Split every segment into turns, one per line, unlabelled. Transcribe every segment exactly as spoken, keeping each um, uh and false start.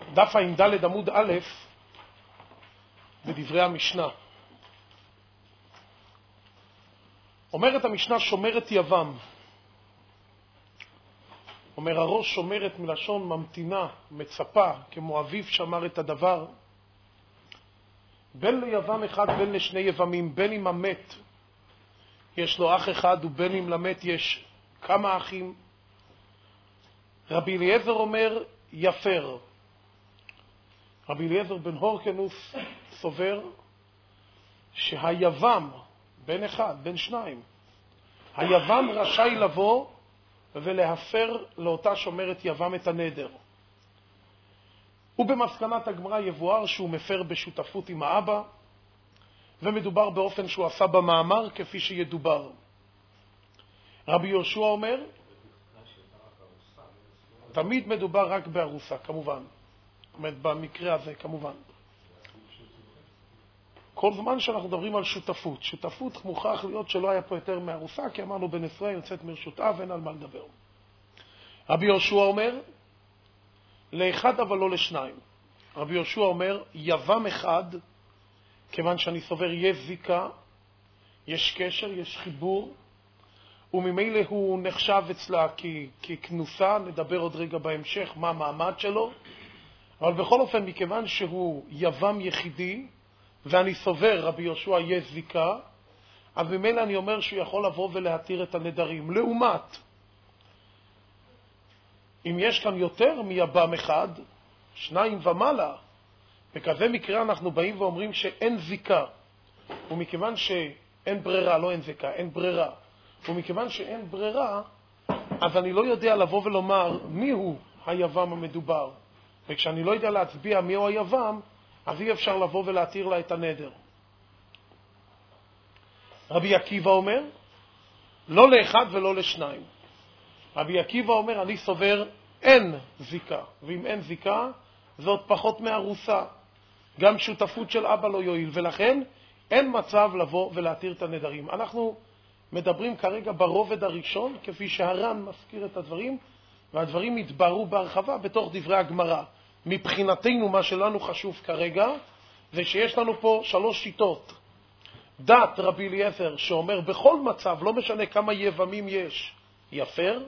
דף ע"ד עמוד א' בדברי המשנה. אומרת המשנה שומרת יבם. אומר הראש שומרת מלשון ממתינה, מצפה, כמו אביו שמר את הדבר. בין ליבם אחד בין לשני יבמים, בין אם המת יש לו אח אחד ובין אם למת יש כמה אחים. רבי אליעזר אומר יפר. רבי אליעזר בן הורקנוס סובר שהיבם בין אחד, בין שניים, היבם רשאי לבוא ולהפר לאותה שומרת יבם את הנדר. ובמסקנת הגמרא יבואר שהוא מפר בשותפות עם האבא, ומדובר באופן שהוא עשה במאמר כפי שידובר. רבי יהושע אומר, תמיד מדובר רק בארוסה, כמובן. זאת אומרת, במקרה הזה, כמובן. כל זמן שאנחנו מדברים על שותפות, שותפות מוכרח להיות שלא היה פה יותר מארוסה, כי אמרנו בן ישראל יוצאת מרשות אב, אין על מה לדבר. רבי יהושע אומר, לאחד אבל לא לשניים. רבי יהושע אומר, יבם אחד, כיוון שאני סובר יש זיקה, יש קשר, יש חיבור, וממילא הוא נחשב אצלה ככנוסה, נדבר עוד רגע בהמשך מה המעמד שלו, אבל בכל אופן מכיוון שהוא יבם יחידי, ואני סובר רבי יהושע יש זיקה, אז ממילא אני אומר שהוא יכול לבוא ולהתיר את הנדרים. לעומת, אם יש כאן יותר מיבם אחד, שניים ומעלה, בכזה מקרה אנחנו באים ואומרים שאין זיקה, ומכיוון שאין ברירה, לא אין זיקה, אין ברירה, ומכיוון שאין ברירה, אז אני לא יודע לבוא ולומר מיהו היבם המדובר. וכשאני לא יודע להצביע מיהו היבם, אז אי אפשר לבוא ולהתיר לה את הנדר. רבי עקיבא אומר, לא לאחד ולא לשניים. רבי עקיבא אומר, אני סובר אין זיקה, ואם אין זיקה, זאת פחות מארוסה. גם שותפות של אבא לא יועיל, ולכן אין מצב לבוא ולהתיר את הנדרים. אנחנו מדברים כרגע ברובד הראשון, כפי שהר"ן מזכיר את הדברים, והדברים יתבררו בהרחבה בתוך דברי הגמרא. מבחינתנו מה שלנו חשוב כרגע, זה שיש לנו פה שלוש שיטות. דת רבי אליעזר שאומר בכל מצב, לא משנה כמה יבמים יש, יפר.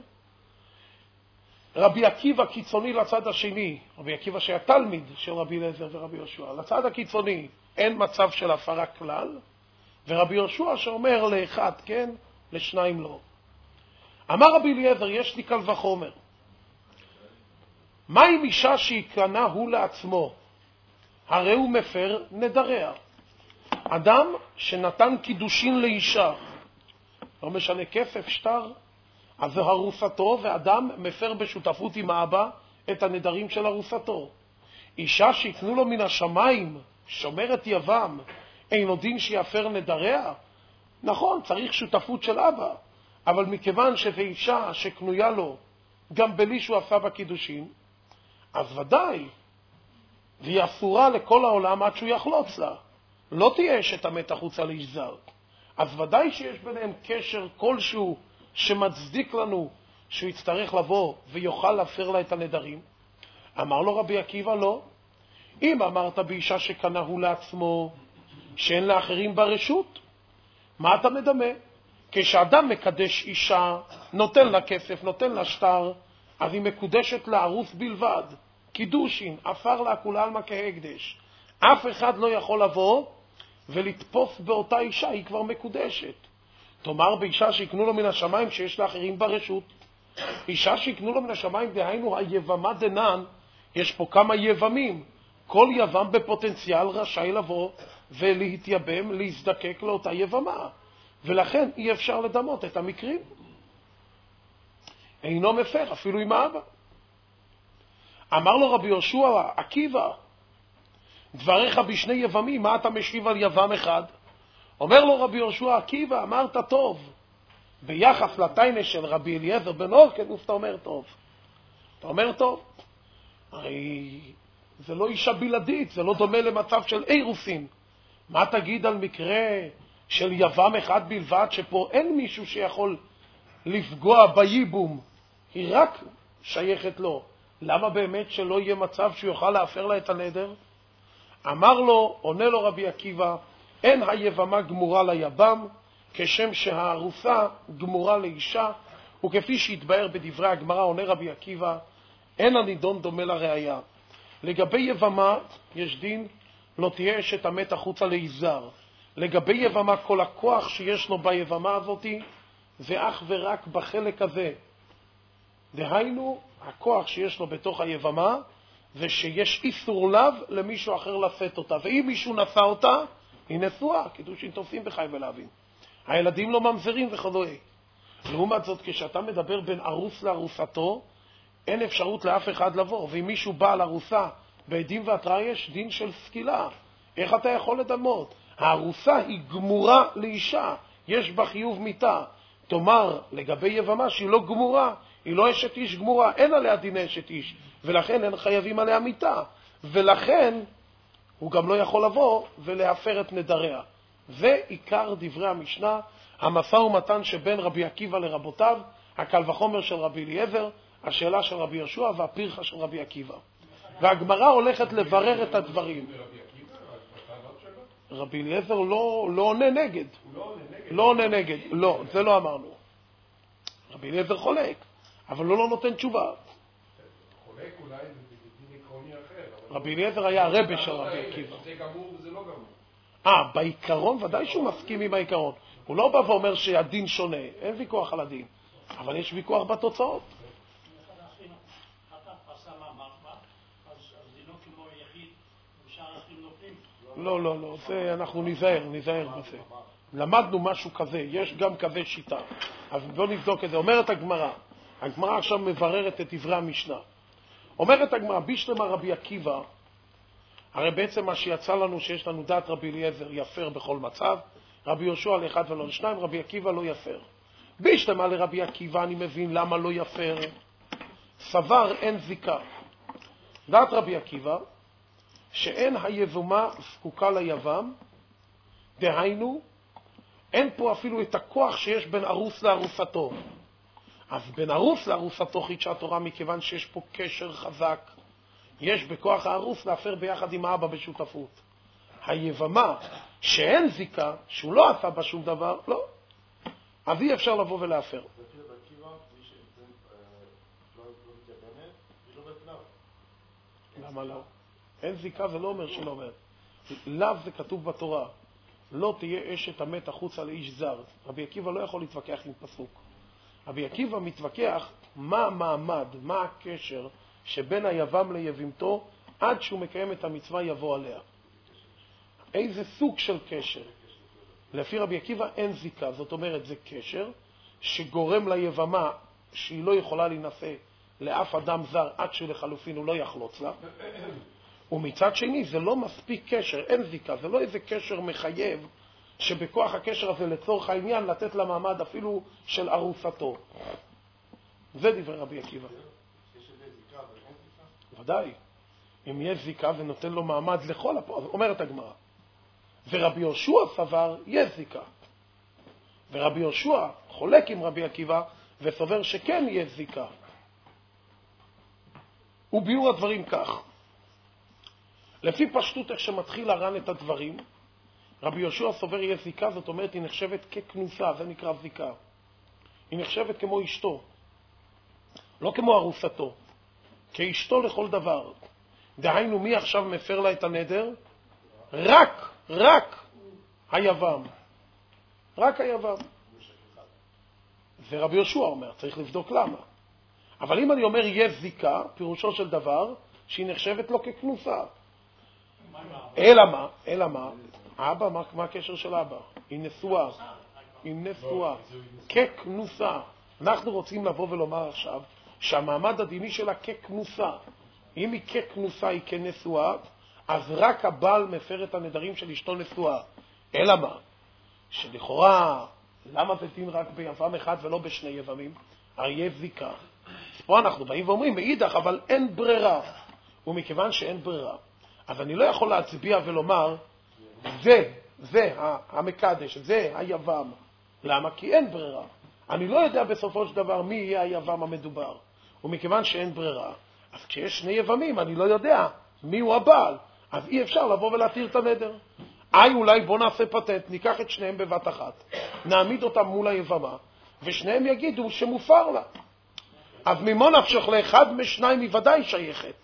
רבי עקיבא קיצוני לצד השני, רבי עקיבא שהיה תלמיד של רבי אליעזר ורבי יהושע, לצד הקיצוני אין מצב של הפרה כלל, ורבי יהושע שאומר לאחד כן, לשניים לא. אמר רבי אליעזר, יש לי קל וחומר. מה אם אישה שיקנה הוא לעצמו? הרי הוא מפר נדריה. אדם שנתן קידושין לאישה, לא משנה כסף, שטר, אז זה הרוסתו, ואדם מפר בשותפות עם האבא את הנדרים של הרוסתו. אישה שיקנו לו מן השמיים, שומרת יבם, אין עוד דין שיפר נדריה? נכון, צריך שותפות של אבא, אבל מכיוון שזו אישה שקנויה לו גם בלי שהוא עשה בקידושין, אז ודאי, והיא אסורה לכל העולם עד שהוא יחלוץ לה. לא תהיה אשת המת החוצה לאיש זר. אז ודאי שיש ביניהם קשר כלשהו שמצדיק לנו שהוא יצטרך לבוא ויוכל להפר לה את הנדרים. אמר לו רבי עקיבא, לא. אם אמרת באישה שקנה הוא לעצמו, שאין לאחרים ברשות, מה אתה מדמה? כשאדם מקדש אישה, נותן לה כסף, נותן לה שטר, אז היא מקודשת לערוס בלבד. קידושין, אפר לה כולה עלמא כהקדש. אף אחד לא יכול לבוא ולתפוס באותה אישה, היא כבר מקודשת. תאמר באישה שיקנו לו מן השמיים שיש לאחרים ברשות. אישה שיקנו לו מן השמיים, דהיינו היבמה דנן, יש פה כמה יבמים. כל יבם בפוטנציאל רשאי לבוא ולהתייבם, להזדקק לאותה יבמה. ולכן אי אפשר לדמות את המקרים. אינו מפר, אפילו עם האבא. אמר לו רבי יהושע, עקיבא, דבריך בשני יבמים, מה אתה משיב על יבם אחד? אומר לו רבי יהושע, עקיבא, אמרת טוב. ביחס לתיינה של רבי אליעזר בן הורקנוס, אתה אומר טוב. אתה אומר טוב. הרי זה לא אישה בלעדית, זה לא דומה למצב של אירוסין. מה תגיד על מקרה של יבם אחד בלבד, שפה אין מישהו שיכול לפגוע בייבום, היא רק שייכת לו. למה באמת שלא יהיה מצב שהוא יוכל להפר לה את הנדר? אמר לו, עונה לו רבי עקיבא, אין היבמה גמורה ליבם, כשם שהארוסה גמורה לאישה, וכפי שהתבאר בדברי הגמרא, עונה רבי עקיבא, אין הנידון דומה לראיה. לגבי יבמה יש דין, לא תהיה אשת המת החוצה להיזהר. לגבי יבמה, כל הכוח שיש לו ביבמה הזאת, זה אך ורק בחלק הזה. דהיינו, הכוח שיש לו בתוך היבמה, זה שיש איסור לאו למישהו אחר לשאת אותה. ואם מישהו נשא אותה, היא נשואה, קידושין תופסים בחי ולהבין. הילדים לא ממזרים וכדומה. לעומת זאת, כשאתה מדבר בין ארוס לארוסתו, אין אפשרות לאף אחד לבוא. ואם מישהו בא לארוסה בעדים והתראה, יש דין של סקילה. איך אתה יכול לדמות? הארוסה היא גמורה לאישה, יש בה חיוב מיתה. תאמר לגבי יבמה שהיא לא גמורה, היא לא אשת איש גמורה, אין עליה דין אשת איש, ולכן אין חייבים עליה מיתה. ולכן הוא גם לא יכול לבוא ולהפר את נדריה. זה עיקר דברי המשנה, המשא ומתן שבין רבי עקיבא לרבותיו, הקל וחומר של רבי אליעזר, השאלה של רבי יהושע והפרחה של רבי עקיבא. והגמרא הולכת לברר את הדברים. רבי אליעזר לא, לא עונה נגד. לא עונה נגד. לא, זה לא אמרנו. רבי אליעזר חולק, אבל הוא לא נותן תשובה.
חולק אולי בדין עקרוני אחר.
רבי אליעזר היה הרבי של רבי עקיבא.
זה גמור וזה לא גמור.
אה, בעיקרון ודאי שהוא מסכים עם העיקרון. הוא לא בא ואומר שהדין שונה, אין ויכוח על הדין. אבל יש ויכוח בתוצאות. לא, לא, לא, זה אנחנו נזהר, נזהר בזה. למדנו משהו כזה, יש גם כזה שיטה. אז בואו נבדוק את זה. אומרת הגמרא, הגמרא עכשיו מבררת את דברי המשנה. אומרת הגמרא, בישלמה רבי עקיבא, הרי בעצם מה שיצא לנו שיש לנו דעת רבי אליעזר יפר בכל מצב, רבי יהושע לאחד ולא לשניים, רבי עקיבא לא יפר. בישלמה לרבי עקיבא אני מבין למה לא יפר. סבר אין זיקה. דעת רבי עקיבא, שאין היבומה זקוקה ליבם, דהיינו, אין פה אפילו את הכוח שיש בין ארוס לארוסתו. אז בין ארוס לארוסתו חידשה תורה מכיוון שיש פה קשר חזק. יש בכוח הארוס להפר ביחד עם האבא בשותפות. היבמה שאין זיקה, שהוא לא עשה בה שום דבר, לא. אז אי אפשר לבוא ולהפר. למה לא? אין זיקה זה לא אומר שלא אומר. לאו זה כתוב בתורה. לא תהיה אשת המת החוצה לאיש זר. רבי עקיבא לא יכול להתווכח עם פסוק. רבי עקיבא מתווכח מה המעמד, מה הקשר שבין היבם ליבימתו עד שהוא מקיים את המצווה יבוא עליה. איזה סוג של קשר? לפי רבי עקיבא אין זיקה, זאת אומרת זה קשר שגורם ליבמה שהיא לא יכולה להינשא לאף אדם זר עד שלחלופין הוא לא יחלוץ לה. ומצד שני זה לא מספיק קשר, אין זיקה, זה לא איזה קשר מחייב שבכוח הקשר הזה לצורך העניין לתת לה מעמד אפילו של ארוסתו. זה דברי רבי עקיבא.
יש איזה זיקה, אבל אין זיקה?
ודאי. אם יש זיקה ונותן לו מעמד לכל הפועל, אומרת הגמרא. ורבי יהושע סבר, יש זיקה. ורבי יהושע חולק עם רבי עקיבא וסובר שכן יש זיקה. וביאור הדברים כך. לפי פשטות איך שמתחיל הר"ן את הדברים, רבי יהושע סובר יש זיקה, זאת אומרת היא נחשבת ככנוסה, זה נקרא זיקה. היא נחשבת כמו אשתו, לא כמו ארוסתו, כאשתו לכל דבר. דהיינו מי עכשיו מפר לה את הנדר? רק, רק היבם. רק היבם. זה רבי יהושע אומר, צריך לבדוק למה. אבל אם אני אומר יש זיקה, פירושו של דבר שהיא נחשבת לו ככנוסה. אלא מה? אלא מה? אבא, מה, מה הקשר של אבא? היא נשואה. היא נשואה. ככנוסה. אנחנו רוצים לבוא ולומר עכשיו שהמעמד הדיני שלה ככנוסה. אם היא ככנוסה, היא כנשואה, אז רק הבעל מפר את הנדרים של אשתו נשואה. אלא מה? שלכאורה, למה זה דין רק ביבם אחד ולא בשני יבמים? הרי יש זיקה. אז פה אנחנו באים ואומרים, מאידך, אבל אין ברירה. ומכיוון שאין ברירה, אז אני לא יכול להצביע ולומר, זה, זה המקדש, זה היבם. למה? כי אין ברירה. אני לא יודע בסופו של דבר מי יהיה היבם המדובר. ומכיוון שאין ברירה, אז כשיש שני יבמים, אני לא יודע מי הוא הבעל, אז אי אפשר לבוא ולהתיר את הנדר. איי, אולי בוא נעשה פטנט, ניקח את שניהם בבת אחת, נעמיד אותם מול היבמה, ושניהם יגידו שמופר לה. אז ממו נפשך לאחד משניים היא ודאי שייכת.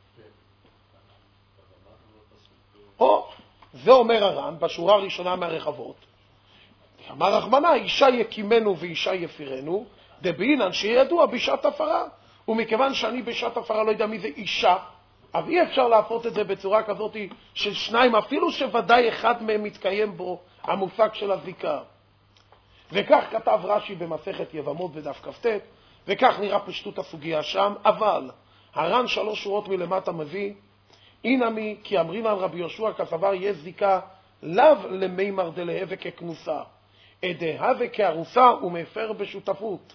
או, זה אומר הר"ן בשורה הראשונה מהרחבות. אמר רחמנא, אישה יקימנו ואישה יפירנו, דבעינן שיהיה ידוע בשעת הפרה. ומכיוון שאני בשעת הפרה לא יודע מי זה אישה, אז אי אפשר לעשות את זה בצורה כזאת של שניים, אפילו שוודאי אחד מהם מתקיים בו המושג של הזיקה. וכך כתב רש"י במסכת יבמות בדף כ"ט, וכך נראה פשטות הסוגיה שם. אבל הר"ן שלוש שורות מלמטה מביא, אינמי כי אמרין על רבי יהושע כסבר יש זיקה לאו למימר דלהווה ככנוסה, אדהווה כארוסה ומפר בשותפות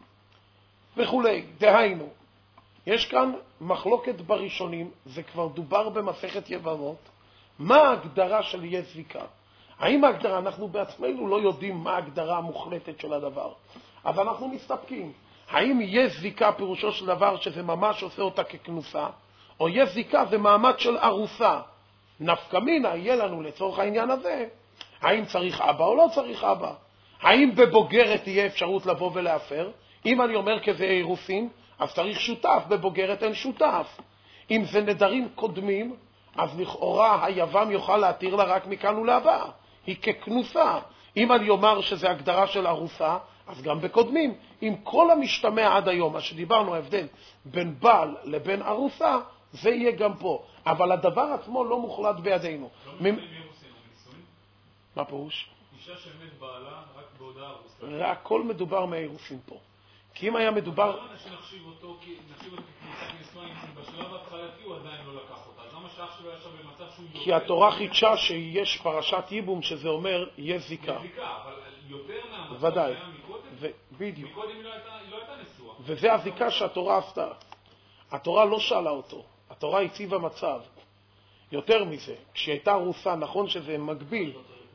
וכולי. דהיינו, יש כאן מחלוקת בראשונים, זה כבר דובר במסכת יבמות, מה ההגדרה של יש זיקה. האם ההגדרה, אנחנו בעצמנו לא יודעים מה ההגדרה המוחלטת של הדבר, אז אנחנו מסתפקים. האם יש זיקה פירושו של דבר שזה ממש עושה אותה ככנוסה, או יש זיקה זה מעמד של ארוסה. נפקא מינה יהיה לנו לצורך העניין הזה, האם צריך אבא או לא צריך אבא. האם בבוגרת תהיה אפשרות לבוא ולהפר? אם אני אומר כזה אירוסין, אז צריך שותף, בבוגרת אין שותף. אם זה נדרים קודמים, אז לכאורה היבם יוכל להתיר לה רק מכאן ולהבא. היא ככנוסה. אם אני אומר שזה הגדרה של ארוסה, אז גם בקודמים. אם כל המשתמע עד היום, מה שדיברנו, ההבדל בין בעל לבין ארוסה, זה יהיה גם פה. אבל הדבר עצמו לא מוחלט בידינו.
לא מוכנים אירוסין, הנישואים?
מה פירוש?
אישה שמת בעלה רק בהודעה ארוסה.
רק הכל מדובר מהאירוסין פה. כי אם היה מדובר...
אבל למה שנחשיב אותו ככניסת נישואים, בשלב ההתחלתי הוא עדיין לא לקח אותה? אז למה שאח שלו ישב במצב שהוא...
כי התורה חידשה שיש פרשת ייבום, שזה אומר יש זיקה.
יש זיקה, אבל יותר מהמצב
ודאי.
שהיה מקודם?
בדיוק.
מקודם היא לא הייתה נשואה.
וזה הזיקה שהתורה עשתה. התורה לא שאלה אותו. התורה הציבה מצב. יותר מזה, כשהייתה רוסה, נכון שזה מגביל.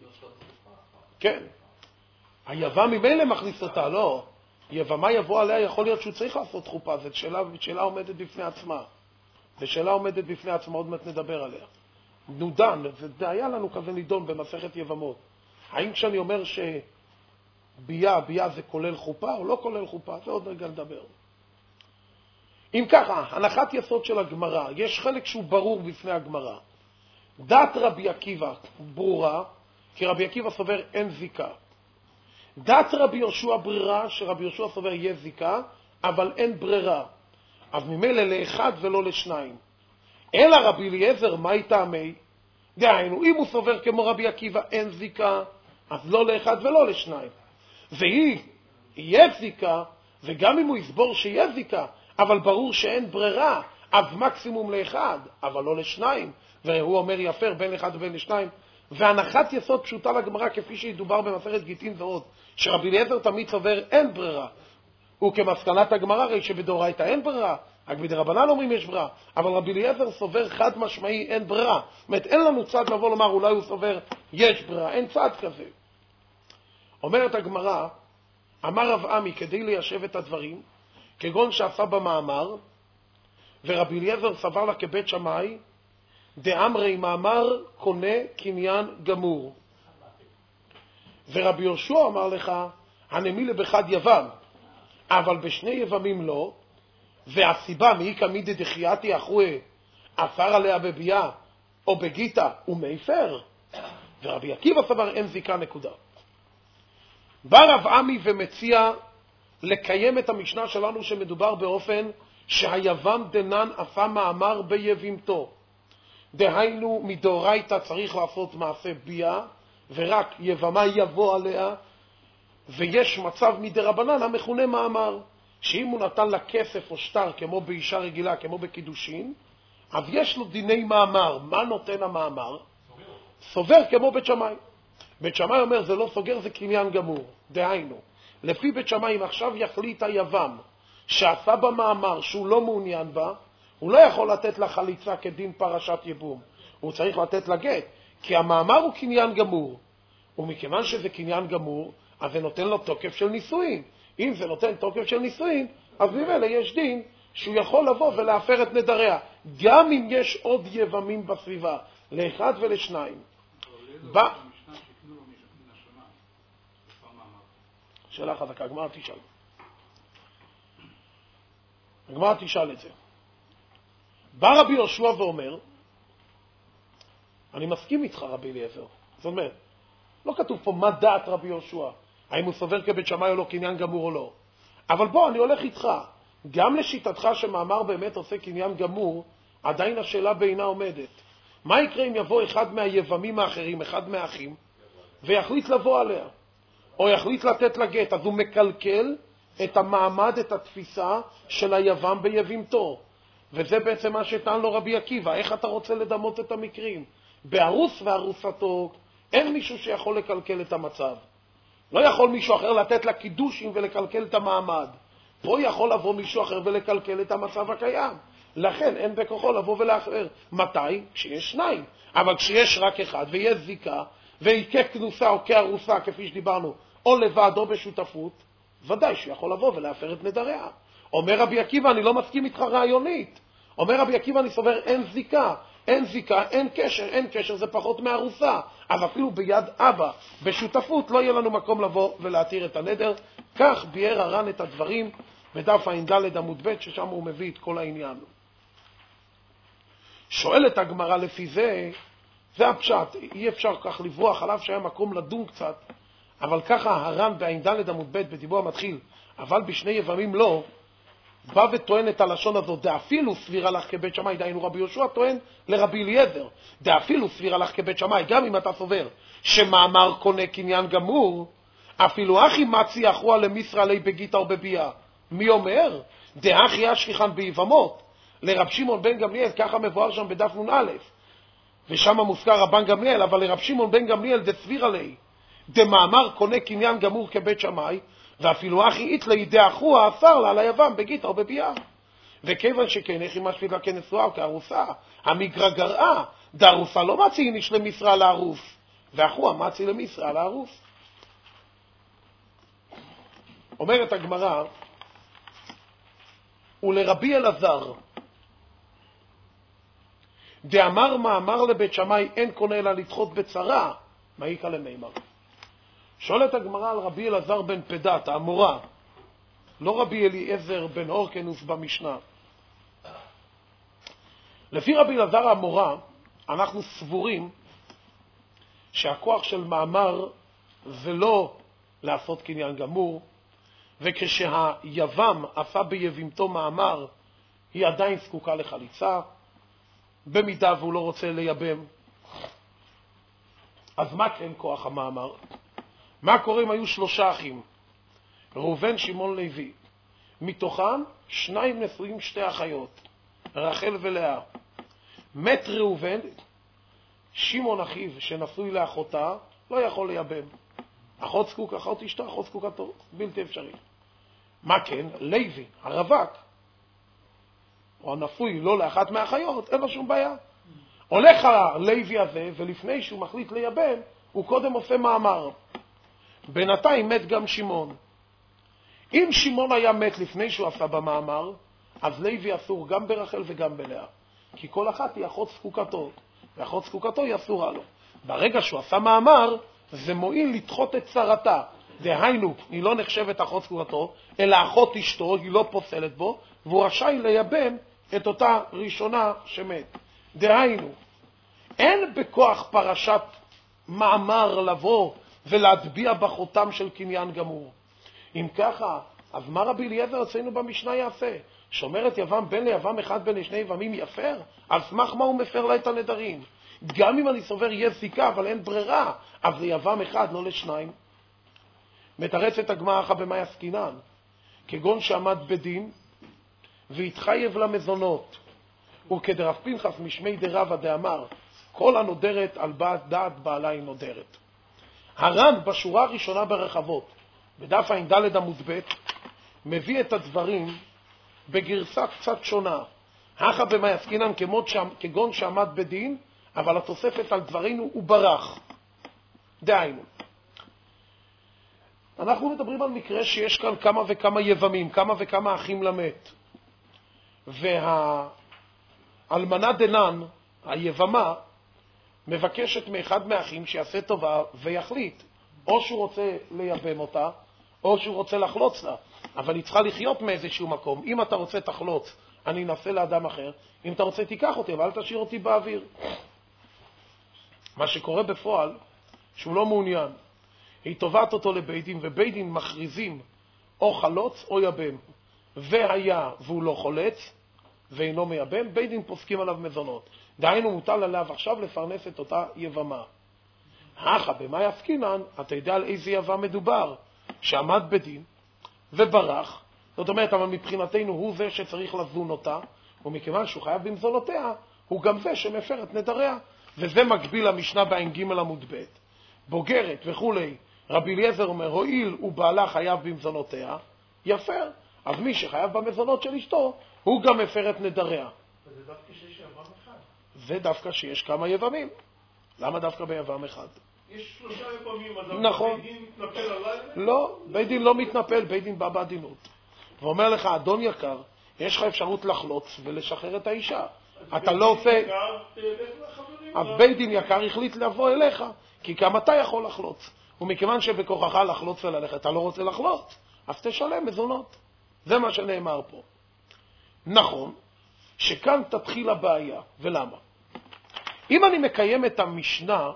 כן. היבם ממילא מכניס אותה, לא. יבמה יבוא עליה, יכול להיות שהוא צריך לעשות חופה, זאת שאלה, שאלה עומדת בפני עצמה. זו שאלה עומדת בפני עצמה, עוד מעט נדבר עליה. נודן, זה היה לנו כזה נידון במסכת יבמות. האם כשאני אומר שבייה, בייה זה כולל חופה או לא כולל חופה? זה עוד רגע לדבר. אם ככה, הנחת יסוד של הגמרא, יש חלק שהוא ברור בפני הגמרא. דת רבי עקיבא ברורה, כי רבי עקיבא סובר אין זיקה. דת רבי יהושע ברירה, שרבי יהושע סובר יש זיקה, אבל אין ברירה. אז ממילא לאחד ולא לשניים. אלא רבי אליעזר, מה יטעמי? דהיינו, אם הוא סובר כמו רבי עקיבא אין זיקה, אז לא לאחד ולא לשניים. והיא, יש זיקה, וגם אם הוא יסבור שיש זיקה, אבל ברור שאין ברירה, אז מקסימום לאחד, אבל לא לשניים. והוא אומר יפר בין אחד ובין לשניים. והנחת יסוד פשוטה לגמרא, כפי שידובר במסכת גיטין ועוד, שרבי אליעזר תמיד סובר אין ברירה. וכמסקנת הגמרא הרי שבדאורייתא אין ברירה, רק בדרבנן אומרים יש ברירה, אבל רבי אליעזר סובר חד משמעי אין ברירה. זאת אומרת, אין לנו צד לבוא לומר אולי הוא סובר יש ברירה, אין צד כזה. אומרת הגמרא, אמר רב עמי כדי ליישב את הדברים, כגון שעשה במאמר, ורבי אליעזר סבר לה כבית שמאי, דאמרי מאמר קונה קניין גמור. ורבי יהושע אמר לך, הנמילה בחד יבם, אבל בשני יבמים לא, והסיבה מאיקא מידי דחייתי אחוה, אסר עליה בבייה, או בגיטה, ומייפר. ורבי עקיבא סבר אין זיקה נקודה. בא רב עמי ומציע לקיים את המשנה שלנו שמדובר באופן שהיבם דנן עשה מאמר ביבימתו. דהיינו מדאורייתא צריך לעשות מעשה בייה, ורק יבמה יבוא עליה, ויש מצב מדרבנן המכונה מאמר, שאם הוא נתן לה כסף או שטר כמו באישה רגילה, כמו בקידושין, אז יש לו דיני מאמר. מה נותן המאמר? סוגר, סוגר כמו בית שמאי. בית שמאי אומר זה לא סוגר, זה קניין גמור. דהיינו, לפי בית שמאי אם עכשיו יחליט היבם שעשה במאמר שהוא לא מעוניין בה, הוא לא יכול לתת לה חליצה כדין פרשת יבום, הוא צריך לתת לה גט, כי המאמר הוא קניין גמור, ומכיוון שזה קניין גמור, אז זה נותן לו תוקף של נישואין. אם זה נותן תוקף של נישואין, אז ממילא יש דין שהוא יכול לבוא ולהפר את נדריה, גם אם יש עוד יבמים בסביבה, לאחד ולשניים. שאלה חזקה, הגמרא תשאל. הגמרא תשאל את זה. בא רבי יהושע ואומר, אני מסכים איתך רבי אליעזר. זאת אומרת, לא כתוב פה מה דעת רבי יהושע, האם הוא סובר כבית שמאי או לא, קניין גמור או לא. אבל בוא, אני הולך איתך. גם לשיטתך שמאמר באמת עושה קניין גמור, עדיין השאלה בעינה עומדת. מה יקרה אם יבוא אחד מהיבמים האחרים, אחד מהאחים, ויחליט לבוא עליה? או יחליט לתת לה גט, אז הוא מקלקל את המעמד, את התפיסה של היבם ביבימתו. וזה בעצם מה שטען לו רבי עקיבא. איך אתה רוצה לדמות את המקרים? בארוס וארוסתו אין מישהו שיכול לקלקל את המצב. לא יכול מישהו אחר לתת לה קידושים ולקלקל את המעמד. פה יכול לבוא מישהו אחר ולקלקל את המצב הקיים. לכן אין בכוחו לבוא ולאחר. מתי? כשיש שניים. אבל כשיש רק אחד ויש זיקה, והיא ככנוסה או כארוסה, כפי שדיברנו, או לבד או בשותפות, ודאי שיכול לבוא ולהפר את נדריה. אומר רבי עקיבא, אני לא מסכים איתך רעיונית. אומר רבי עקיבא, אני סובר, אין זיקה. אין זיקה, אין קשר, אין קשר, זה פחות מארוסה. אז אפילו ביד אבא, בשותפות, לא יהיה לנו מקום לבוא ולהתיר את הנדר. כך ביאר הר"ן את הדברים בדף ע"ד עמוד ב', ששם הוא מביא את כל העניין. שואלת הגמרא לפי זה, זה הפשט, אי אפשר כך לברוח עליו שהיה מקום לדון קצת, אבל ככה הר"ן בע"ד עמוד ב' בדיבור המתחיל, אבל בשני יבמים לא, בא וטוען את הלשון הזאת, דאפילו סבירה לך כבית שמאי, דהיינו רבי יהושע טוען לרבי אליעזר, דאפילו סבירה לך כבית שמאי, גם אם אתה סובר שמאמר קונה קניין גמור, אפילו אחי מצי אחוה למשרה לי בגיטה או בביאה. מי אומר? דאחי אשכיחן ביבמות, לרב שמעון בן גמליאל, ככה מבואר שם בדף נ"א, ושם מוזכר רבן גמליאל, אבל לרב שמעון בן גמליאל דסבירה לי, דמאמר קונה קניין גמור כבית שמאי, ואפילו אחי איתלי דאחוה אסר לה על היבם בגיטה או בביאה. וכיוון שכן, איך היא משפיט לה כנשואה או כארוסה, המגרא גרעה, דארוסה לא מצי איניש למשרה לארוס, ואחוה מצי למשרה לארוס. אומרת הגמרא, ולרבי אלעזר, דאמר מאמר לבית שמאי אין קונה אלא לדחות בצרה, מה יקא למימר? שואלת הגמרא על רבי אלעזר בן פדת, האמורה, לא רבי אליעזר בן אורקנוס במשנה. לפי רבי אלעזר האמורה, אנחנו סבורים שהכוח של מאמר זה לא לעשות קניין גמור, וכשהיבם עשה ביבימתו מאמר, היא עדיין זקוקה לחליצה, במידה והוא לא רוצה לייבם. אז מה כן כוח המאמר? מה קורה אם היו שלושה אחים? ראובן, שמעון, לוי. מתוכם שניים נשואים שתי אחיות, רחל ולאה. מת ראובן, שמעון אחיו שנשוי לאחותה, לא יכול לייבם. אחות זקוק, אחות אשתו, אחות זקוקתו, בלתי אפשרי. מה כן? לוי, הרווק, או הנפוי לא לאחת מהאחיות, אין לו שום בעיה. הולך הלוי הזה, ולפני שהוא מחליט לייבם, הוא קודם עושה מאמר. בינתיים מת גם שמעון. אם שמעון היה מת לפני שהוא עשה במאמר, אז לוי אסור גם ברחל וגם בלאה. כי כל אחת היא אחות זקוקתו, ואחות זקוקתו היא אסורה לו. ברגע שהוא עשה מאמר, זה מועיל לדחות את צרתה. דהיינו, היא לא נחשבת אחות זקוקתו, אלא אחות אשתו, היא לא פוסלת בו, והוא רשאי לייבם את אותה ראשונה שמת. דהיינו, אין בכוח פרשת מאמר לבוא ולהטביע בחותם של קניין גמור. אם ככה, אז מה רבי אליעזר אצלנו במשנה יעשה? שומרת יבם בין ליבם אחד בין לשני יבמים יפר? על סמך מה הוא מפר לה את הנדרים? גם אם אני סובר יש זיקה, אבל אין ברירה, אז ליבם אחד, לא לשניים. מתרצת הגמרא אחא במאי עסקינן, כגון שעמד בדין והתחייב למזונות, וכדרב פנחס משמי דרבא דאמר, כל הנודרת על דעת בעלה היא נודרת. הר"ן בשורה הראשונה ברחבות, בדף ע"ד עמוד ב', מביא את הדברים בגרסה קצת שונה. אחא במאי עסקינן כגון שעמד בדין, אבל התוספת על דברינו הוא ברח. דהיינו, אנחנו מדברים על מקרה שיש כאן כמה וכמה יבמים, כמה וכמה אחים למת. והאלמנה דנן, היבמה, מבקשת מאחד מהאחים שיעשה טובה ויחליט, או שהוא רוצה לייבם אותה, או שהוא רוצה לחלוץ לה, אבל היא צריכה לחיות מאיזשהו מקום. אם אתה רוצה תחלוץ, אני אנסה לאדם אחר, אם אתה רוצה תיקח אותי, אבל אל תשאיר אותי באוויר. מה שקורה בפועל, שהוא לא מעוניין, היא תובעת אותו לבית דין, ובית דין מכריזים או חלוץ או יבם, והיה והוא לא חולץ ואינו מייבם, בית דין פוסקים עליו מזונות. דהיינו מוטל עליו עכשיו לפרנס את אותה יבמה. הכה במה יפקינן, אתה יודע על איזה יבם מדובר, שעמד בדין וברח, זאת אומרת, אבל מבחינתנו הוא זה שצריך לזון אותה, ומכיוון שהוא חייב במזונותיה, הוא גם זה שמפר את נדריה, וזה מקביל למשנה בעין ג' עמוד ב'. בוגרת וכולי, רבי אליעזר אומר, הואיל ובעלה חייב במזונותיה, יפר. אז מי שחייב במזונות של אשתו, הוא גם מפר את נדריה.
וזה דווקא שיש יבם אחד.
זה דווקא שיש כמה יבמים. למה דווקא ביבם אחד?
יש שלושה יבמים, אז
נכון.
בית דין מתנפל עליי?
לא, בית דין לא מתנפל, בית דין בא בעדינות. ואומר לך, אדון יקר, יש לך אפשרות לחלוץ ולשחרר את האישה. אתה לא עושה... אז בית דין יקר החליט לבוא אליך, כי גם אתה יכול לחלוץ. ומכיוון שבכוחך לחלוץ וללכת, אתה לא רוצה לחלוץ, אז תשלם מזונות. זה מה שנאמר פה. נכון, שכאן תתחיל הבעיה. ולמה? אם אני מקיים את המשנה,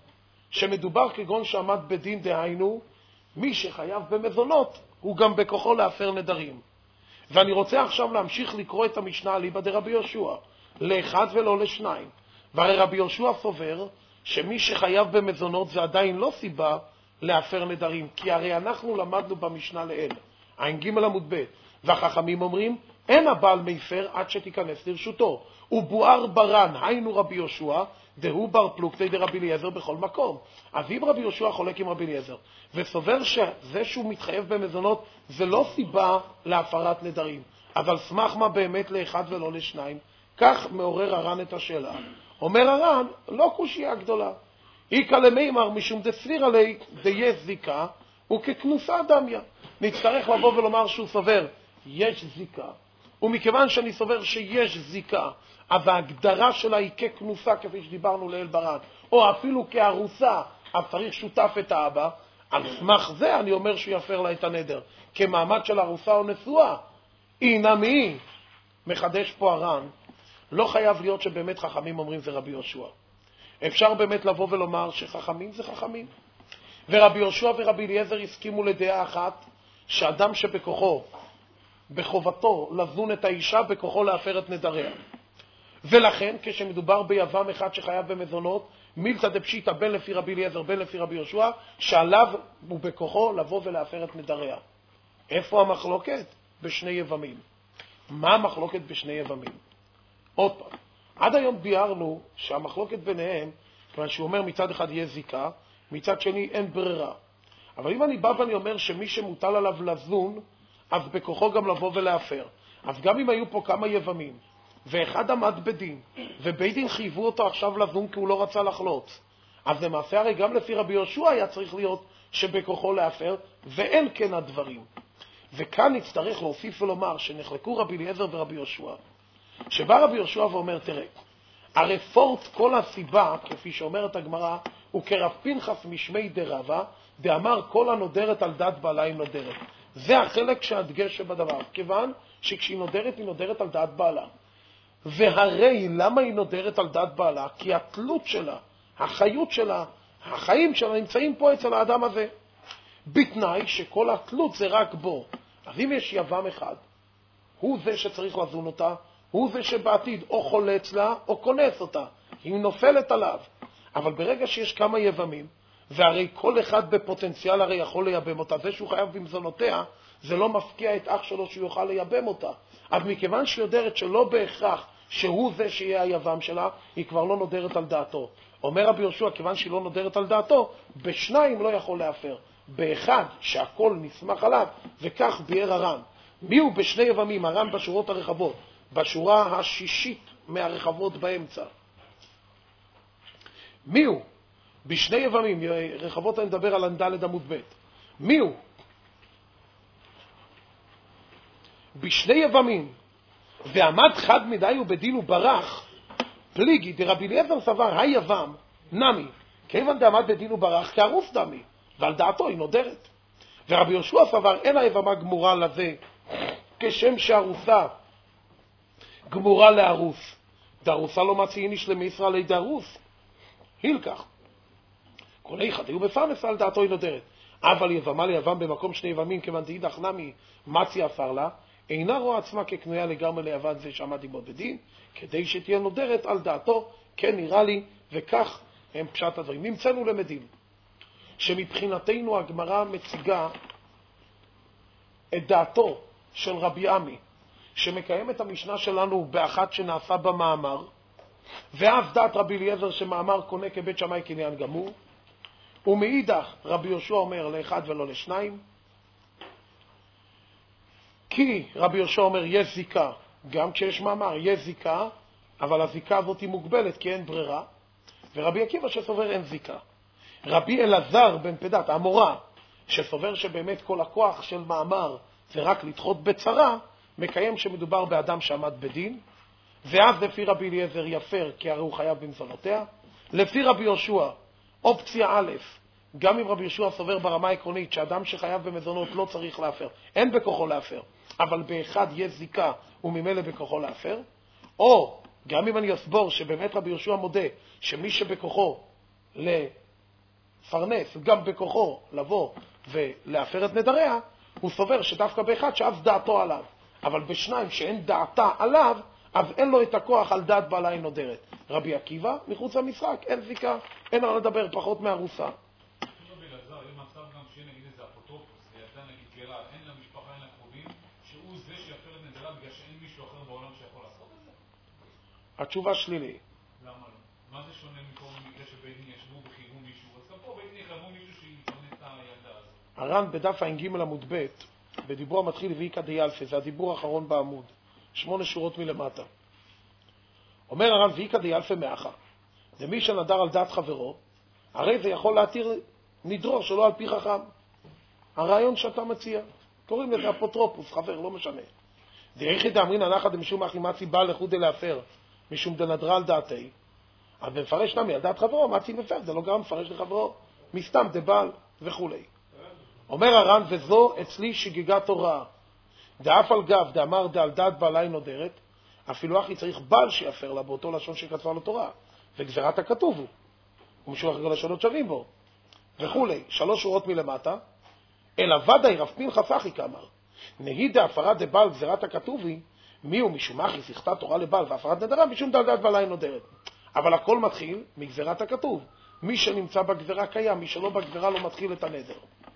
שמדובר כגון שעמד בדין, דהיינו, מי שחייב במזונות, הוא גם בכוחו להפר נדרים. ואני רוצה עכשיו להמשיך לקרוא את המשנה אליבא דרבי יהושע, לאחד ולא לשניים. והרי רבי יהושע סובר שמי שחייב במזונות זה עדיין לא סיבה להפר נדרים, כי הרי אנחנו למדנו במשנה לאל, עין ג' עמוד ב', והחכמים אומרים, אין הבעל מפר עד שתיכנס לרשותו. ובואר ברן, היינו רבי יהושע, דהו בר פלוגתא דרבי אליעזר בכל מקום. אז אם רבי יהושע חולק עם רבי אליעזר, וסובר שזה שהוא מתחייב במזונות, זה לא סיבה להפרת נדרים. אז על סמך מה באמת לאחד ולא לשניים? כך מעורר הר"ן את השאלה. אומר הר"ן, לא קושיה גדולה. איקא למימר משום דסביר עלי דיש זיקה, וככנוסה דמיה. נצטרך לבוא ולומר שהוא סובר, יש זיקה. ומכיוון שאני סובר שיש זיקה, אז ההגדרה שלה היא ככנוסה, כפי שדיברנו לאל ברן, או אפילו כארוסה, אז צריך שותף את האבא. על סמך זה אני אומר שהוא יפר לה את הנדר, כמעמד של ארוסה או נשואה. הנה מי? מחדש פה הר"ן, לא חייב להיות שבאמת חכמים אומרים זה רבי יהושע. אפשר באמת לבוא ולומר שחכמים זה חכמים. ורבי יהושע ורבי אליעזר הסכימו לדעה אחת, שאדם שבכוחו, בחובתו לזון את האישה, בכוחו להפר את נדריה. ולכן, כשמדובר ביבם אחד שחייב במזונות, מילתא דפשיטא בין לפי רבי אליעזר בין לפי רבי יהושע, שעליו הוא בכוחו לבוא ולהפר את נדריה. איפה המחלוקת? בשני יבמים. מה המחלוקת בשני יבמים? עוד פעם, עד היום ביארנו שהמחלוקת ביניהם, כיוון שהוא אומר מצד אחד יש זיקה, מצד שני אין ברירה. אבל אם אני בא ואני אומר שמי שמוטל עליו לזון, אז בכוחו גם לבוא ולהפר. אז גם אם היו פה כמה יבמים, ואחד עמד בדין, ובית דין חייבו אותו עכשיו לזון כי הוא לא רצה לחלוץ, אז למעשה הרי גם לפי רבי יהושע היה צריך להיות שבכוחו להפר, ואין כן הדברים. וכאן נצטרך להוסיף ולומר שנחלקו רבי אליעזר ורבי יהושע. שבא רבי יהושע ואומר, תראה, הרי פורט כל הסיבה, כפי שאומרת הגמרא, הוא כרב פנחס משמי דרבה, דאמר כל הנודרת על דעת בעלה היא נודרת. זה החלק שהדגש שבדבר, כיוון שכשהיא נודרת היא נודרת על דעת בעלה. והרי למה היא נודרת על דעת בעלה? כי התלות שלה, החיות שלה, החיים שלה נמצאים פה אצל האדם הזה. בתנאי שכל התלות זה רק בו. אז אם יש יבם אחד, הוא זה שצריך לזון אותה, הוא זה שבעתיד או חולץ לה או כונס אותה. היא נופלת עליו. אבל ברגע שיש כמה יבמים, והרי כל אחד בפוטנציאל הרי יכול לייבם אותה, זה שהוא חייב במזונותיה, זה לא מפקיע את אח שלו שהוא יוכל לייבם אותה. אז מכיוון שהיא יודרת שלא בהכרח שהוא זה שיהיה היבם שלה, היא כבר לא נודרת על דעתו. אומר רבי יהושע, כיוון שהיא לא נודרת על דעתו, בשניים לא יכול להפר. באחד שהכל נסמך עליו, וכך ביאר הר"ן. מי הוא בשני יבמים? הר"ן בשורות הרחבות, בשורה השישית מהרחבות באמצע. מי הוא? בשני יבמים, רחבות אני מדבר על ד' עמוד ב'. מי הוא? בשני יבמים, ועמד חד מדי ובדין וברח, פליגי דרבי אליעזר סבר היבם נמי, כיוון דעמד בדין וברח כערוס דמי, ועל דעתו היא נודרת. ורבי יהושע סבר אין היבמה גמורה לזה, כשם שערוסה גמורה לערוס. דערוסה לא מציעין איש למישראל לידי ערוס. הילקח. כל איכד היו בפרנס על דעתו היא נודרת. אבל יבמה ליבם במקום שני יבמים, כיוון דאידך נמי מצי אסר לה, אינה רואה עצמה כקנויה לגמרי ליוון זה שעמד עמו בדין, כדי שתהיה נודרת על דעתו, כן נראה לי, וכך הם פשט הדברים. נמצאנו למדים, שמבחינתנו הגמרא מציגה את דעתו של רבי עמי, שמקיים את המשנה שלנו באחת שנעשה במאמר, ואף דעת רבי אליעזר שמאמר קונה כבית שמאי קניין גמור, ומאידך רבי יהושע אומר לאחד ולא לשניים, כי רבי יהושע אומר יש זיקה, גם כשיש מאמר יש זיקה, אבל הזיקה הזאת היא מוגבלת כי אין ברירה, ורבי עקיבא שסובר אין זיקה. רבי אלעזר בן פדת, המורה, שסובר שבאמת כל הכוח של מאמר זה רק לדחות בצרה, מקיים שמדובר באדם שעמד בדין, ואז לפי רבי אליעזר יפר כי הרי הוא חייב במזונותיה. לפי רבי יהושע, אופציה א', גם אם רבי יהושע סובר ברמה העקרונית שאדם שחייב במזונות לא צריך להפר, אין בכוחו להפר, אבל באחד יש זיקה וממילא בכוחו להפר, או גם אם אני אסבור שבאמת רבי יהושע מודה שמי שבכוחו לפרנס, גם בכוחו לבוא ולהפר את נדריה, הוא סובר שדווקא באחד שאף דעתו עליו, אבל בשניים שאין דעתה עליו, אז אין לו את הכוח על דעת בעלה היא נודרת. רבי עקיבא, מחוץ למשחק, אין זיקה, אין על לדבר פחות מהרוסה.
רבי אלעזר, אין מצב גם שיהיה נגיד איזה אפוטרופוס, לידה נגיד גרה, אין למשפחה, אין לקרובים, שהוא זה שיפר את נדרה בגלל שאין מישהו אחר בעולם שיכול לעשות את זה?
התשובה שלילי.
למה לא? מה זה שונה מפה במקרה שבית דין ישבו וחייבו מישהו? אז גם פה בית דין יחייבו מישהו שיפרנס את הילדה הזאת.
הר"ן בדף ע"ג עמוד ב', בדיבור המתחיל ואיקא דיאלפי, זה הדיבור האחרון בעמוד, שמונה שורות מלמטה. אומר הר"ן ואיקא דיאלפי מאחה, למי שנדר על דעת חברו, הרי זה יכול להתיר נדרו שלא על פי חכם. הרעיון שאתה מציע, קוראים לזה אפוטרופוס, חבר, לא משנה. דאיכי דאמרינן נחא דמשום אחי מצי בא לחוד דלהפר, משום דנדרה על דעתי, אז במפרש נמי על דעת חברו, מצי מפר, זה לא גם מפרש לחברו, מסתם דבעל וכולי. אומר הר"ן, וזו אצלי שגיגת הוראה. דאף על גב דאמר דעל דעת בעלה היא נודרת, אפילו אחי צריך בעל שיפר לה באותו לשון שכתבה לו תורה, וגזירת הכתוב הוא, ומשום אחר לשונות שווים בו, וכולי. שלוש שורות מלמטה, אלא ודאי רב פנחס אחי כאמר, נהי דהפרת דבעל גזירת הכתוב היא, מי הוא משום אחי זכתה תורה לבעל והפרת נדרה משום דעל דעת בעלה היא נודרת. אבל הכל מתחיל מגזירת הכתוב. מי שנמצא בגזירה קיים, מי שלא בגזירה לא מתחיל את הנדר.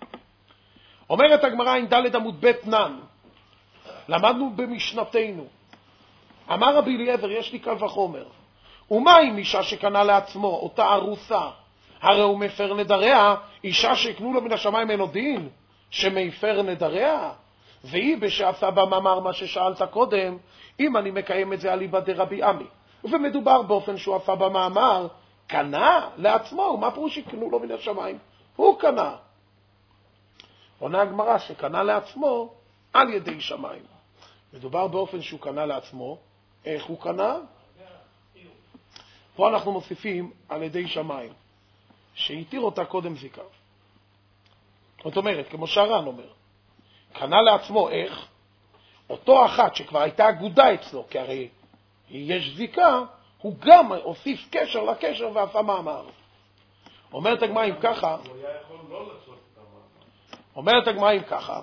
אומרת הגמרא עם ד' עמוד ב' נן, למדנו במשנתנו, אמר רבי אליעזר יש לי קל וחומר, ומה אם אישה שקנה לעצמו אותה ארוסה, הרי הוא מפר נדריה, אישה שיקנו לו מן השמיים אין עוד דין שמפר נדריה? והיא בשעשה במאמר מה ששאלת קודם, אם אני מקיים את זה על ליבא דרבי עמי, ומדובר באופן שהוא עשה במאמר, קנה לעצמו, ומה פירוש יקנו לו מן השמיים? הוא קנה. עונה הגמרא שקנה לעצמו על ידי שמיים. מדובר באופן שהוא קנה לעצמו, איך הוא קנה? פה אנחנו מוסיפים על ידי שמיים, שהתיר אותה קודם זיקה. זאת אומרת, כמו שהר"ן אומר, קנה לעצמו איך? אותו אחת שכבר הייתה אגודה אצלו, כי הרי יש זיקה, הוא גם הוסיף קשר לקשר ועשה מאמר. אומרת הגמרא אם ככה,
הוא היה יכול לא לעשות את המאמר.
אומרת הגמרא אם ככה,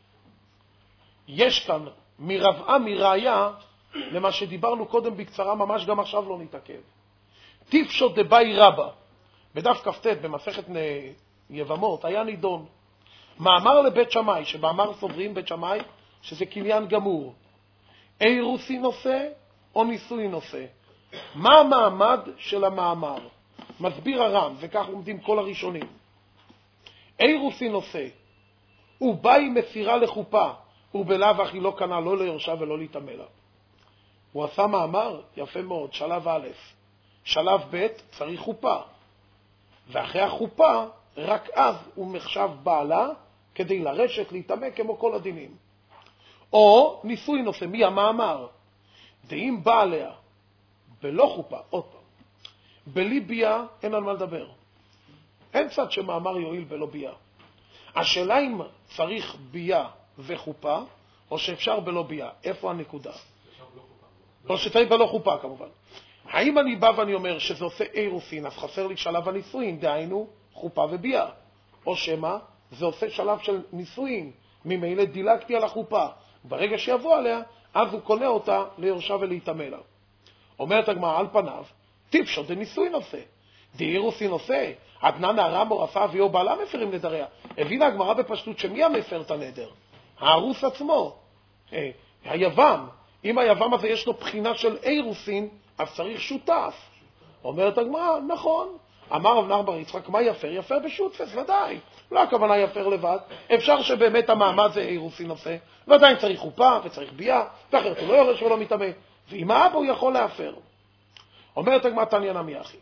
יש כאן מרבעה מראיה למה שדיברנו קודם בקצרה, ממש גם עכשיו לא נתעכב. טיפשוט דבאי רבא, בדף כ"ט במסכת יבמות, היה נידון. מאמר לבית שמאי, שבאמר סוברים בית שמאי, שזה קניין גמור. אירוסי נושא או נישואי נושא? מה המעמד של המאמר? מסביר הר"ן, וכך לומדים כל הראשונים. אירוסי נושא, הוא בא עם מסירה לחופה, ובלאו הכי לא קנה לא ליורשה ולא להתאמה לה. הוא עשה מאמר יפה מאוד, שלב א', שלב ב', צריך חופה. ואחרי החופה, רק אז הוא מחשב בעלה, כדי לרשת, להתאמה כמו כל הדינים. או נישואי נושא, מי המאמר? דאם בא עליה בלא חופה, עוד פעם, בלי בייה אין על מה לדבר. אין צד שמאמר יועיל בלא בייה. השאלה אם צריך בייה וחופה, או שאפשר בלא בייה. איפה הנקודה? או שצריך בלא חופה כמובן. האם אני בא ואני אומר שזה עושה אירוסין, אז חסר לי שלב הנישואין, דהיינו חופה ובייה. או שמה? זה עושה שלב של נישואין, ממילא דילגתי על החופה. ברגע שיבוא עליה, אז הוא קונה אותה ליורשה ולהתאמה לה. אומרת הגמרא על פניו, טיפשו דנישואין עושה, דאירוסין עושה, עדנה נערה מורפה אביו בעלה מפרים נדריה. הבינה הגמרא בפשטות שמי המפר את הנדר? הארוס עצמו, אה, היוון. אם היוון הזה יש לו בחינה של אירוסין, אז צריך שותף. אומרת הגמרא, נכון. אמר רב נחמן בר יצחק, מה יפר? יפר בשותפס, ודאי. לא הכוונה יפר לבד. אפשר שבאמת המעמד זה אירוסין עושה, ועדיין צריך חופה וצריך בייה, ואחרת הוא לא יורש ולא מתאמה. ועם האבא הוא יכול להפר. אומרת הגמרא תניא נמי אחי.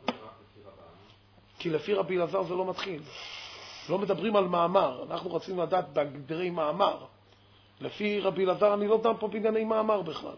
כי לפי רבי אלעזר זה לא מתחיל. לא מדברים על מאמר. אנחנו רצינו לדעת בגדרי מאמר. לפי רבי אלעזר אני לא דן פה בענייני מאמר בכלל.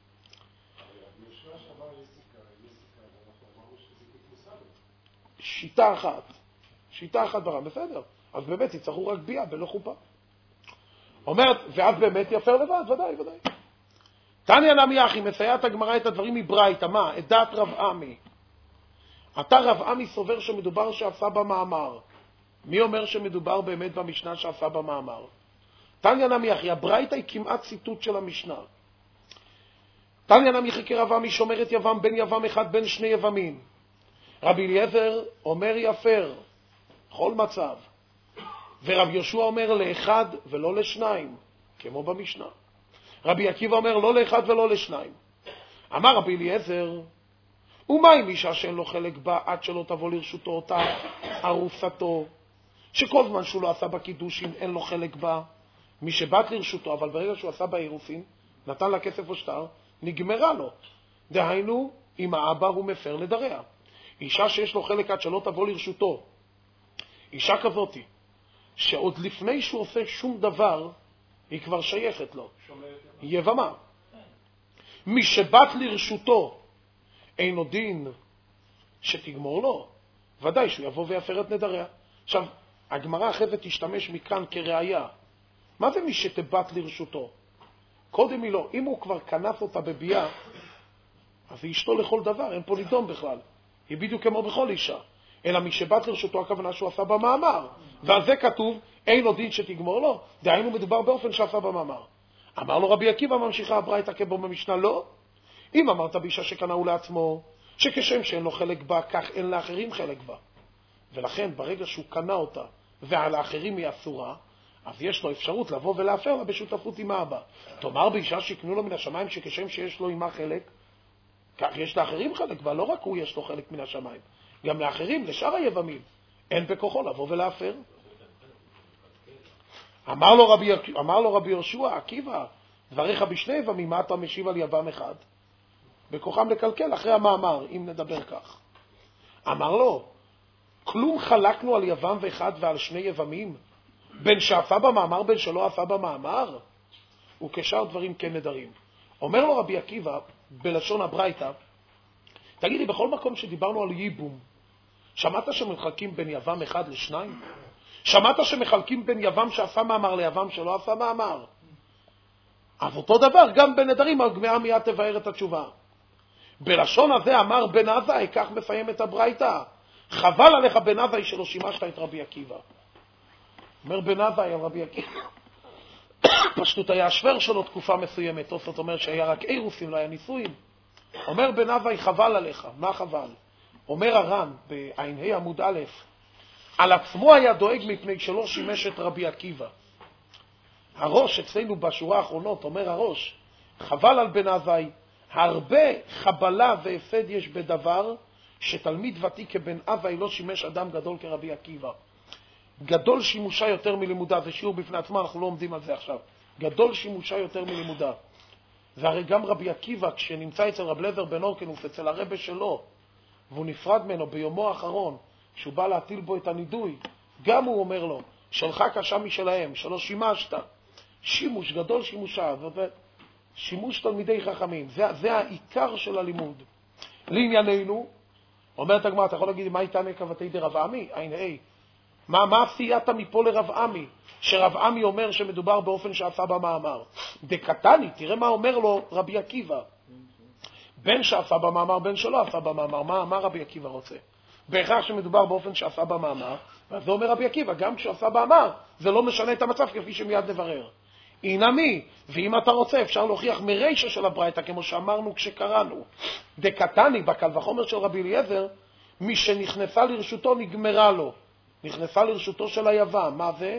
שיטה אחת. שיטה אחת ברם, בסדר. אז באמת יצטרכו רק בייה בלא חופה. אומרת, ואז באמת יפר לבד, ודאי, ודאי. תניא נמי אחי, מסייעת הגמרא את הדברים מברייתא, מה? את דעת רב עמי. אתה רב עמי סובר שמדובר שעשה במאמר. מי אומר שמדובר באמת במשנה שעשה במאמר? תניא נמי אחי, הברייתא היא כמעט ציטוט של המשנה. תניא נמי אחי כרב עמי שומרת יבם בין יבם אחד בין שני יבמים. רבי אליעזר אומר יפר, בכל מצב. ורב יהושע אומר לאחד ולא לשניים, כמו במשנה. רבי עקיבא אומר לא לאחד ולא לשניים. אמר רבי אליעזר, ומה אם אישה שאין לו חלק בה עד שלא תבוא לרשותו אותה ארוסתו, שכל זמן שהוא לא עשה בקידושין אין לו חלק בה, מי שבת לרשותו, אבל ברגע שהוא עשה באירוסין, נתן לה כסף או שטר, נגמרה לו. דהיינו, אם האבא הוא מפר נדריה. אישה שיש לו חלק עד שלא תבוא לרשותו, אישה כזאת, שעוד לפני שהוא עושה שום דבר, היא כבר שייכת לו. יבמה. מי שבת לרשותו, אינו דין שתגמור לו, ודאי שהוא יבוא ויפר את נדריה. עכשיו, הגמרא אחרי זה תשתמש מכאן כראיה. מה זה מי שתבת לרשותו? קודם היא לא. אם הוא כבר כנף אותה בבייה, אז היא אשתו לכל דבר, אין פה נידון בכלל. היא בדיוק כמו בכל אישה. אלא מי שבת לרשותו הכוונה שהוא עשה במאמר. ועל זה כתוב, אין לו דין שתגמור לו. דהיינו מדובר באופן שעשה במאמר. אמר לו רבי עקיבא, ממשיכה הברייתא כבו במשנה, לא. אם אמרת באישה שקנאו לעצמו, שכשם שאין לו חלק בה, כך אין לאחרים חלק בה. ולכן ברגע שהוא קנה אותה, ועל האחרים היא אסורה, אז יש לו אפשרות לבוא ולאפר לה בשותפות עם האבא. תאמר באישה שיקנו לו מן השמיים, שכשם שיש לו עמה חלק, כך יש לאחרים חלק בה, לא רק הוא יש לו חלק מן השמיים. גם לאחרים, לשאר היבמים, אין בכוחו לבוא ולאפר. אמר לו רבי, אמר לו רבי יהושע, עקיבא, דבריך בשני יבמים, מה אתה משיב על יבם אחד? בכוחם לקלקל אחרי המאמר, אם נדבר כך. אמר לו, כלום חלקנו על יבם ואחד ועל שני יבמים, בין שעשה במאמר, בין שלא עשה במאמר, וכשאר דברים כן נדרים. אומר לו רבי עקיבא, בלשון הברייתא, תגידי, בכל מקום שדיברנו על ייבום, שמעת שמחלקים בין יבם אחד לשניים? שמעת שמחלקים בין יבם שעשה מאמר ליבם שלא עשה מאמר? אז אותו דבר, גם בנדרים, הגמרא מיד תבאר את התשובה. בלשון הזה אמר בן עזאי, כך מסיים את הברייתא, חבל עליך בן עזאי שלא שימשת את רבי עקיבא. אומר בן עזאי על רבי עקיבא, פשטות היה השוור שלו תקופה מסוימת, זאת אומרת שהיה רק אירוסים, לא היה נישואים. אומר בן עזאי, חבל עליך. מה חבל? אומר הר"ן בעין ה' עמוד א', על עצמו היה דואג מפני שלא שימש את רבי עקיבא. הראש אצלנו בשורה האחרונות, אומר הראש, חבל על בן עזאי, הרבה חבלה והפסד יש בדבר שתלמיד ותיק כבן עזאי לא שימש אדם גדול כרבי עקיבא. גדול שימושה יותר מלימודה, זה שיעור בפני עצמו, אנחנו לא עומדים על זה עכשיו. גדול שימושה יותר מלימודה. והרי גם רבי עקיבא, כשנמצא אצל רב לזר בן אורקנוס, אצל הרבה שלו, והוא נפרד ממנו ביומו האחרון, שהוא בא להטיל בו את הנידוי, גם הוא אומר לו, שלך קשה משלהם, שלא שימשת. שימוש גדול שימושה. שימוש תלמידי חכמים. זה, זה העיקר של הלימוד. לענייננו, אומרת הגמרא, אתה יכול להגיד, מה איתן כבתי דרב עמי? הנה, היי. מה, מה סייעת מפה לרב עמי? שרב עמי אומר שמדובר באופן שעשה במאמר. דקתני, תראה מה אומר לו רבי עקיבא. בן שעשה במאמר, בן שלא עשה במאמר. מה, מה רבי עקיבא רוצה? בהכרח שמדובר באופן שעשה במאמר, ואז זה אומר רבי עקיבא, גם כשעשה במאמר, זה לא משנה את המצב כפי שמיד נברר. אינמי, ואם אתה רוצה, אפשר להוכיח מרישה של הברייתא, כמו שאמרנו כשקראנו. דקתני, בקל וחומר של רבי אליעזר, מי שנכנסה לרשותו נגמרה לו. נכנסה לרשותו של היוון. מה זה?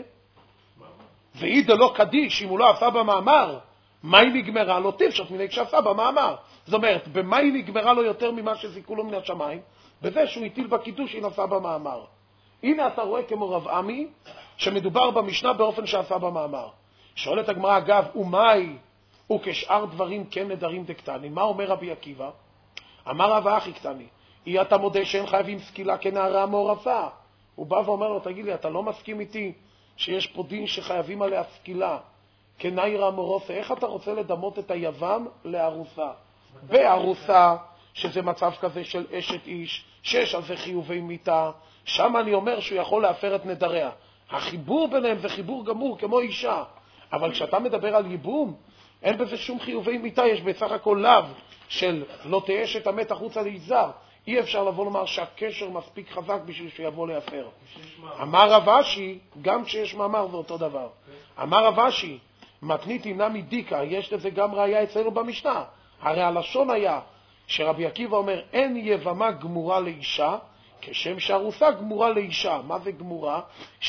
ואי דלא קדיש, אם הוא לא עשה במאמר, מה היא נגמרה לו? תפשוט מיני כשעשה במאמר. זאת אומרת, במה היא נגמרה לו יותר ממה שזיקו לו מן השמיים? בזה שהוא הטיל בקידוש שהיא נעשה במאמר. הנה אתה רואה כמו רב עמי, שמדובר במשנה באופן שעשה במאמר. שואלת הגמרא, אגב, ומאי וכשאר דברים כן נדרים דקטני? מה אומר רבי עקיבא? אמר רב אחי קטני, אי אתה מודה שאין חייבים סקילה כנערה מעורפה? הוא בא ואומר לו, תגיד לי, אתה לא מסכים איתי שיש פה דין שחייבים עליה סקילה כנערה מעורפה? איך אתה רוצה לדמות את היוון לארוסה? בארוסה, שזה מצב כזה של אשת איש, שיש על זה חיובי מיטה, שם אני אומר שהוא יכול להפר את נדריה. החיבור ביניהם זה חיבור גמור כמו אישה. אבל כשאתה מדבר על ייבום, אין בזה שום חיובי מיטה, יש בסך הכל לאו של לא תאש את המת החוצה להיזהר. אי אפשר לבוא לומר שהקשר מספיק חזק בשביל שיבוא להפר. אמר רב אשי, גם כשיש מאמר זה אותו דבר. אמר רב אשי, מתנית אינה מדיקה, יש לזה גם ראיה אצלנו במשנה. הרי הלשון היה שרבי עקיבא אומר, אין יבמה גמורה לאישה, כשם שארוסה גמורה לאישה. מה זה גמורה?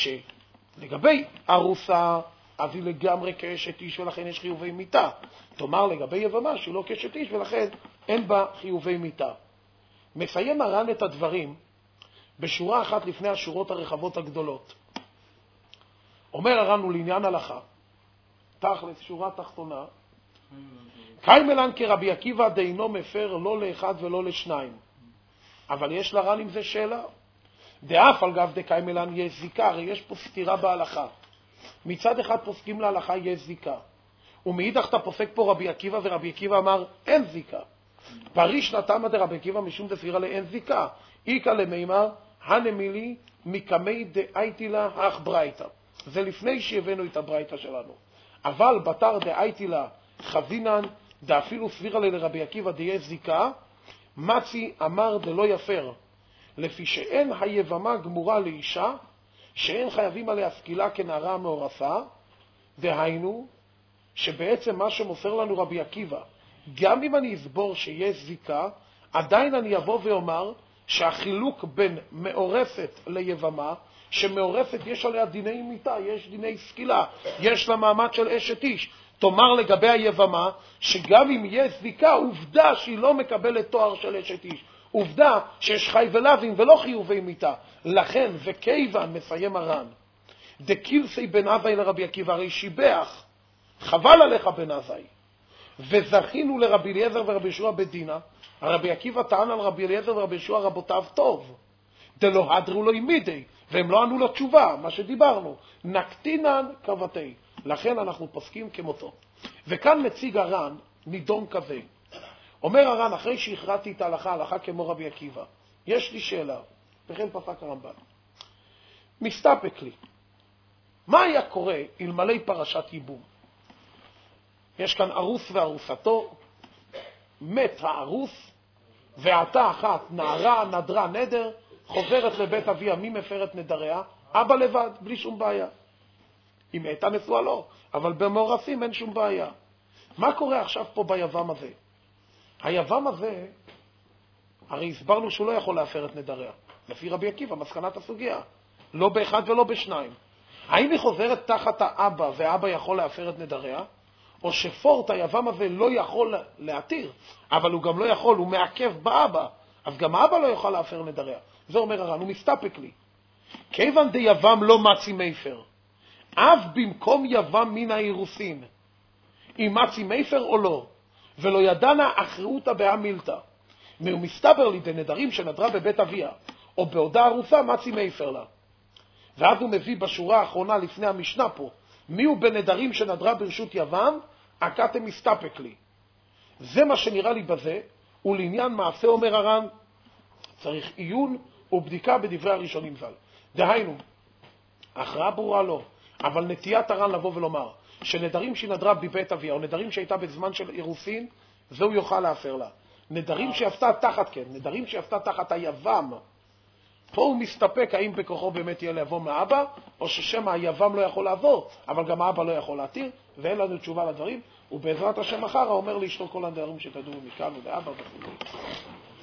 שלגבי ארוסה, אז היא לגמרי כאשת איש ולכן יש חיובי מיטה. תאמר לגבי יבמה שהיא לא כאשת איש ולכן אין בה חיובי מיטה. מסיים הר"ן את הדברים בשורה אחת לפני השורות הרחבות הגדולות. אומר הר"ן הוא לעניין הלכה, תכלס שורה תחתונה, קיימלן כרבי עקיבא דאינו מפר לא לאחד ולא לשניים. אבל יש לר"ן עם זה שאלה. דאף על גב דקיימלן יש זיקה, הרי יש פה סתירה בהלכה. מצד אחד פוסקים להלכה יש זיקה, ומאידך אתה פוסק פה רבי עקיבא, ורבי עקיבא אמר אין זיקה. פריש נתמה דרבי עקיבא משום דסבירה לאין זיקה. איקה למימר הנמילי מקמי דאייתי לה אך ברייתא. זה לפני שהבאנו את הברייתא שלנו. אבל בתר דאייתי לה חזינן דאפילו סבירה לרבי עקיבא דיה זיקה, מצי אמר דלא יפר. לפי שאין היבמה גמורה לאישה, שאין חייבים עליה סקילה כנערה מעורפה, דהיינו, שבעצם מה שמוסר לנו רבי עקיבא, גם אם אני אסבור שיש זיקה, עדיין אני אבוא ואומר שהחילוק בין מעורפת ליבמה, שמעורפת יש עליה דיני מיטה, יש דיני סקילה, יש לה מעמד של אשת איש. תאמר לגבי היבמה, שגם אם יש זיקה, עובדה שהיא לא מקבלת תואר של אשת איש. עובדה שיש חי ולווין ולא חיובי מיטה. לכן, וכיוון, מסיים הר"ן, דקילסי בן עזאי לרבי עקיבא, הרי שיבח, חבל עליך בן עזאי. וזכינו לרבי אליעזר ורבי ישוע בדינה, הרבי עקיבא טען על רבי אליעזר ורבי ישוע רבותיו טוב. דלא הדרו לו מידי, והם לא ענו לו תשובה, מה שדיברנו. נקטינן קבתי. לכן אנחנו פוסקים כמותו. וכאן מציג הר"ן נידון כזה. אומר הר"ן, אחרי שהכרעתי את ההלכה, הלכה כמו רבי עקיבא, יש לי שאלה, וכן פסק הרמב"ן. מסתפק לי, מה היה קורה אלמלא פרשת ייבום? יש כאן ארוס וארוסתו, מת הארוס, ועתה אחת נערה, נדרה, נדר, חוזרת לבית אביה, מי מפרת נדריה? אבא לבד, בלי שום בעיה. אם הייתה נשואה לא, אבל במאורסים אין שום בעיה. מה קורה עכשיו פה ביבם הזה? היבם הזה, הרי הסברנו שהוא לא יכול להפר את נדריה. לפי רבי עקיבא, מסקנת הסוגיה. לא באחד ולא בשניים. האם היא חוזרת תחת האבא והאבא יכול להפר את נדריה? או שפורט היבם הזה לא יכול להתיר, אבל הוא גם לא יכול, הוא מעכב באבא, אז גם האבא לא יכול להפר נדריה. זה אומר הר"ן, הוא מסתפק לי. כיוון די יבם לא מצי מפר, אף במקום יבם מן האירוסין, אם מצי מפר או לא, ולא ידענה אחראותה בהמילתא. הוא מסתבר לי דנדרים שנדרה בבית אביה, או בעודה ארוסה מצי מפר לה. ואז הוא מביא בשורה האחרונה לפני המשנה פה, מי הוא בנדרים שנדרה ברשות יבם? אקתם מסתפק לי. זה מה שנראה לי בזה, ולעניין מעשה אומר הר"ן, צריך עיון ובדיקה בדברי הראשונים ז"ל. דהיינו, הכרעה ברורה לא, אבל נטיית הר"ן לבוא ולומר, שנדרים שנדרה בבית אביה, או נדרים שהייתה בזמן של אירוסין, זהו יוכל להפר לה. נדרים שעשתה תחת, כן, נדרים שעשתה תחת היבם, פה הוא מסתפק האם בכוחו באמת יהיה לבוא מאבא, או ששם היבם לא יכול לעבור, אבל גם האבא לא יכול להתיר, ואין לנו תשובה לדברים, ובעזרת השם אחר אומר לאשתו כל הנדרים שתדעו מכאן ולאבא וכו'.